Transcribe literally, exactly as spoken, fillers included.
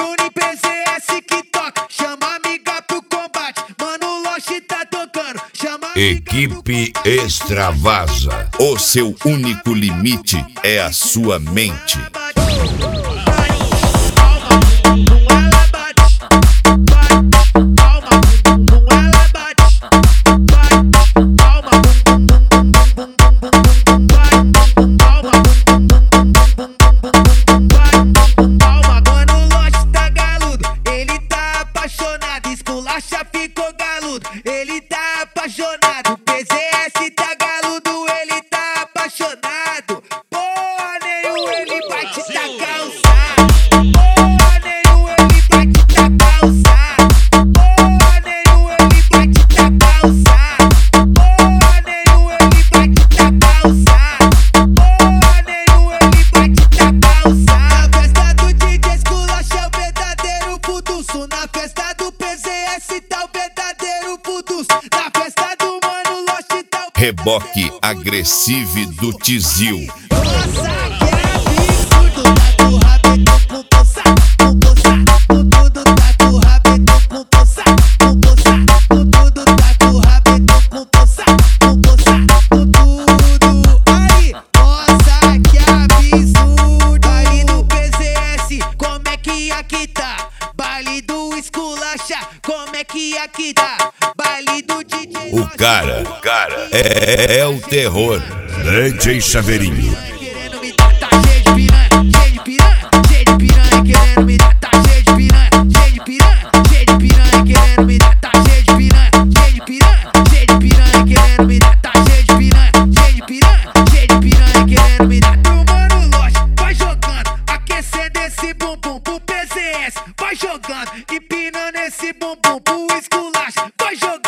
Bruno e P Z S que toca. Chama a amiga pro combate. Mano, Lost tá tocando. Chama a Equipe Extravasa. O seu único limite é a sua mente. Esculacha ficou galudo, ele tá apaixonado. P Z S tá galudo, ele tá apaixonado. Porra nenhum, ele vai te tacar o saco. Porra nenhum, ele vai te tacar o saco. Porra nenhum, ele vai te tacar o saco. Porra nenhum, ele vai te tacar o saco. Porra nenhum, ele vai te tacar o saco. Na festa do D J Esculacha é o verdadeiro futuço. Na festa do P Z S tá o verdadeiro futuço. Na festa do Mano Lost tá o Reboque agressivo do Tizil. Nossa, que absurdo. Tá com o rabetão com poça, com poça, com tudo. Tá com o rabetão com poça, com poça, com tudo. Tá com o rabetão com poça, com poça, com tudo. Aí, nossa, que absurdo. Baile do P Z S, como é que aqui tá? Baile do Esculacha, como é que aqui tá? Baile do D J. O cara, o cara é, é o terror. D J Chaveirinho. Querendo me dar, tá cheio de piranha, cheio de piranha, cheio de piranha querendo me dar, tá cheio de piranha, cheio de piranha, cheio de piranha querendo me dar, tá cheio de piranha, cheio de piranha, cheio de piranha querendo me dar, tá cheio de piranha, cheio de piranha, cheio de piranha querendo me dar. O Mano Lost vai jogando, aquecendo esse bumbum pro P Z S, vai jogando, empinando esse bumbum pro Esculacha, vai jogando.